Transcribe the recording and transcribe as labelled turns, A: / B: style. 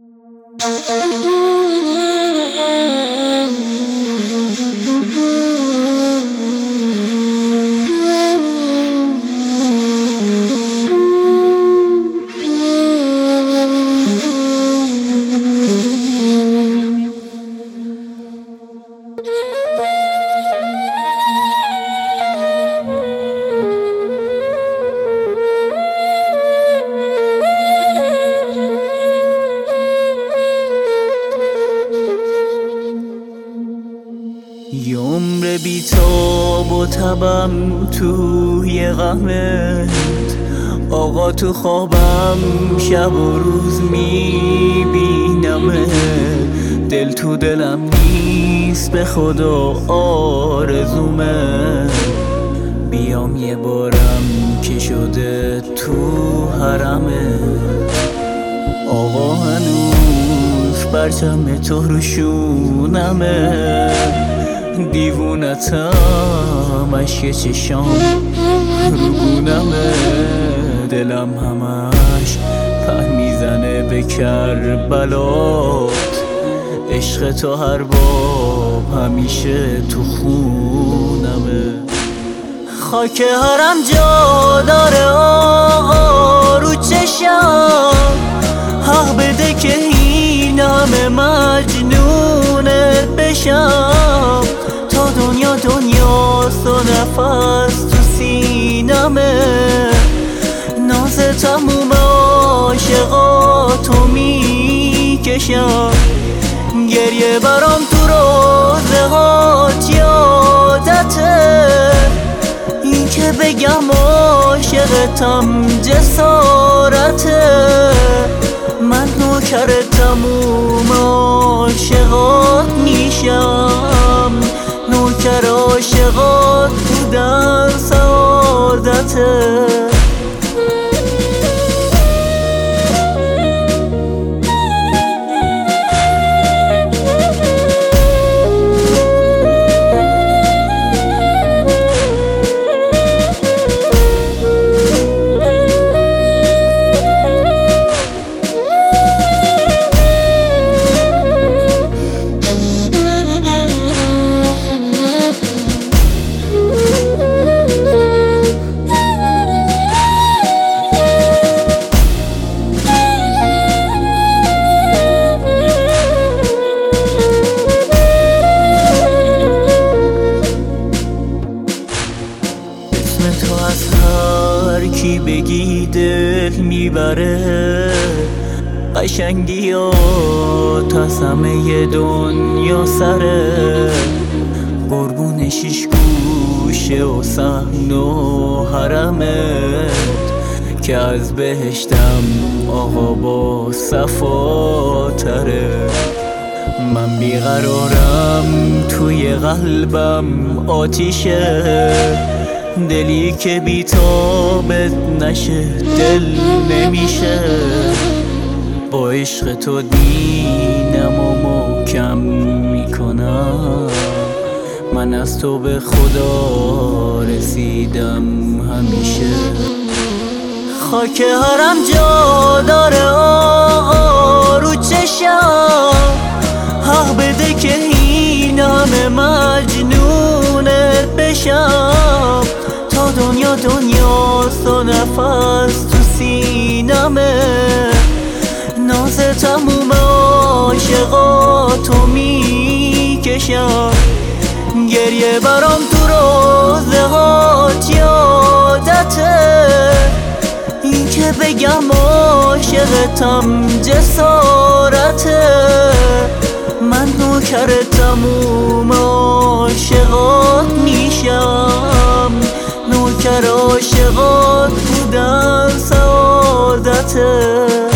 A: یه عمر بی‌تاب و تبم توی غمت، آقا تو خوابم شب و روز میبینمت. دل تو دلم نیست به خدا آرزومه، بیام یه بارم که شده تو حرمت. آقا هنوز پرچم تو رو شونمه، دیوونتم عشق چشام رو گونمه. دلم همش په میزنه به کربلات، عشق تو هر باب همیشه تو خونمه. خاک هرم جا داره آقا رو چشم، حق بده که این همه مجنونت بشم. تا دنیا دنیاست و نفس تو سینمه، ناز تموم عاشقاتو میکشم. گریه برام تو روزه هات یادته، این که بگم عاشقتم جسارته. من نوکر تموم عاشقات میشم، نوکر عاشقات بودن سعادته. تو از هر کی بگی دل میبره، قشنگی ها تا همه دنیا سره. قربون شیش گوشه و صحن و حرمت، که از بهشتم آقا با صفا تره. من بیقرارم توی قلبم آتیشه، دلی که بی‌تابت نشه دل نمیشه. با عشق تو دینم و محکم میکنم، من از تو به خدا رسیدم همیشه. خاک هرم جا داره آقا رو چشم، حق بده که این همه مجنونت بشم. تا دنیا دنیاست و نفس تو سینمه، ناز تموم عاشقاتو میکشم. گریه برام تو روزه هات یادته، این که بگم عاشقتم جسارته. من نوکر تموم عاشقات میشم، نوکر عاشقات بودن سعادته.